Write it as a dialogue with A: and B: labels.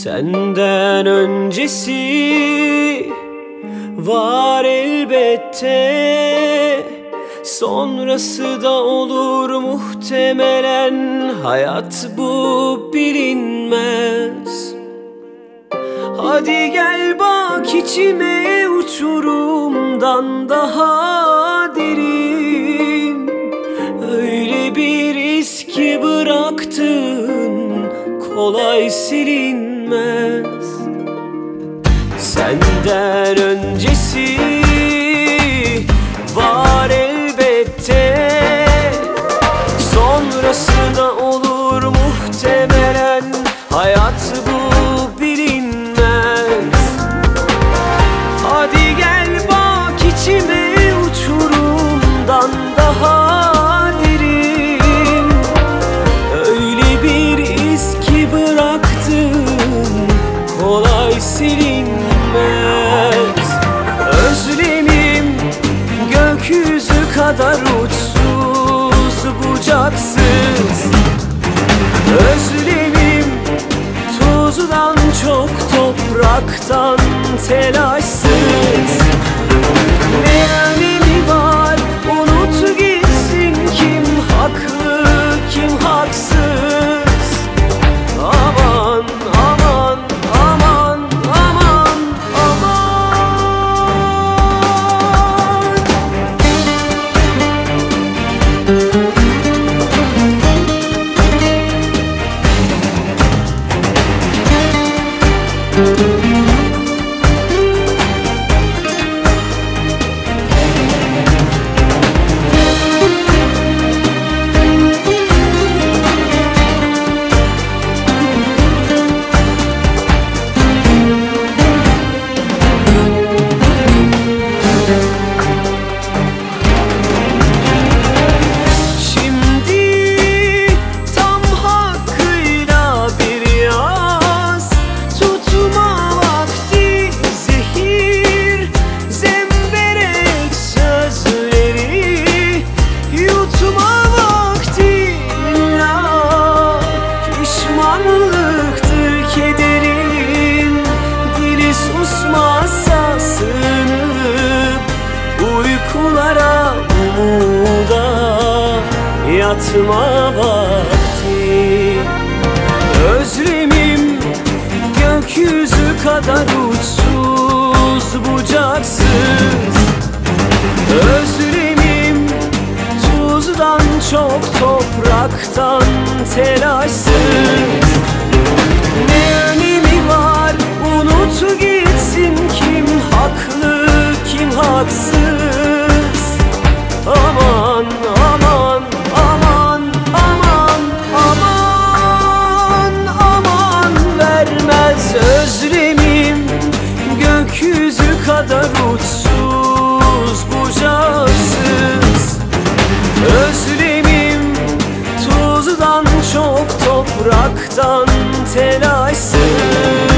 A: Senden öncesi var elbette, sonrası da olur muhtemelen. Hayat bu, bilinmez. Hadi gel bak içime, uçurumdan daha derin. Öyle bir iz ki bıraktın, kolay silinmez. Senden öncesi var elbette, sonrası da olur muhtemelen. Hayat bu, bilinmez. Hadi gel bak içime, uçurumdan daha derin. Öyle bir iz ki bıraktın, kolay silinmez. Özlemim gökyüzü kadar uçsuz bucaksız. Özlemim tuzdan çok, topraktan telaşsız. Ne önemi var, unut gitsin, kim haklı kim haksız. Aman aman aman aman aman. Susmazsa sığınıp uykulara, umuda yatma vakti. Özlemim gökyüzü kadar uçsuz bucaksız. Özlemim tuzdan çok, topraktan telaşsız. Ne önemi var, unut gitsin, kim haklı kim haksız. Aman aman aman aman aman aman. Vermez özlemim gökyüzü kadar uçsuz bucaksız. Özlemim tuzdan çok, topraktan telaşsız.